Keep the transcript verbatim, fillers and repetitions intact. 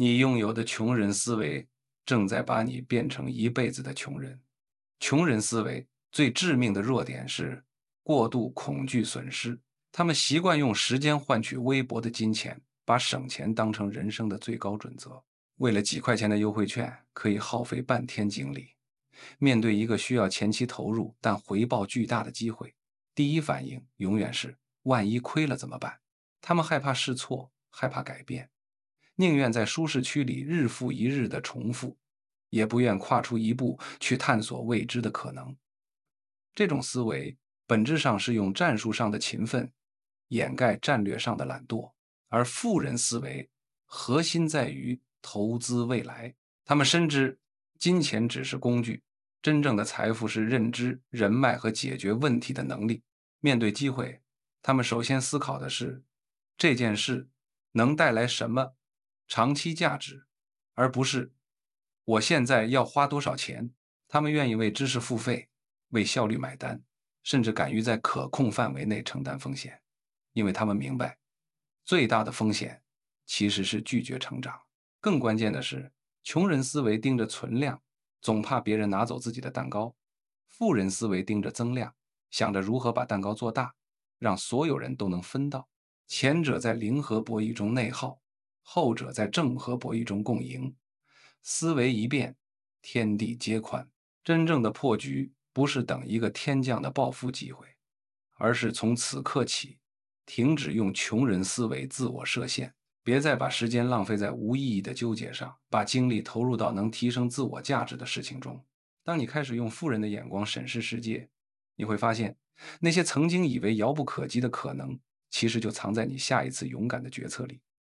你拥有的穷人思维正在把你变成一辈子的穷人。穷人思维最致命的弱点是过度恐惧损失，他们习惯用时间换取微薄的金钱，把省钱当成人生的最高准则。为了几块钱的优惠券，可以耗费半天精力。面对一个需要前期投入但回报巨大的机会，第一反应永远是万一亏了怎么办？他们害怕试错，害怕改变，宁愿在舒适区里日复一日的重复，也不愿跨出一步去探索未知的可能。这种思维本质上是用战术上的勤奋掩盖战略上的懒惰，而富人思维核心在于投资未来。他们深知金钱只是工具，真正的财富是认知、人脉和解决问题的能力。面对机会，他们首先思考的是这件事能带来什么长期价值，而不是我现在要花多少钱。他们愿意为知识付费，为效率买单，甚至敢于在可控范围内承担风险，因为他们明白，最大的风险其实是拒绝成长。更关键的是，穷人思维盯着存量，总怕别人拿走自己的蛋糕；富人思维盯着增量，想着如何把蛋糕做大，让所有人都能分到。前者在零和博弈中内耗，后者在正和博弈中共赢。思维一变，天地皆宽。真正的破局不是等一个天降的暴富机会，而是从此刻起，停止用穷人思维自我设限，别再把时间浪费在无意义的纠结上，把精力投入到能提升自我价值的事情中。当你开始用富人的眼光审视世界，你会发现，那些曾经以为遥不可及的可能，其实就藏在你下一次勇敢的决策里。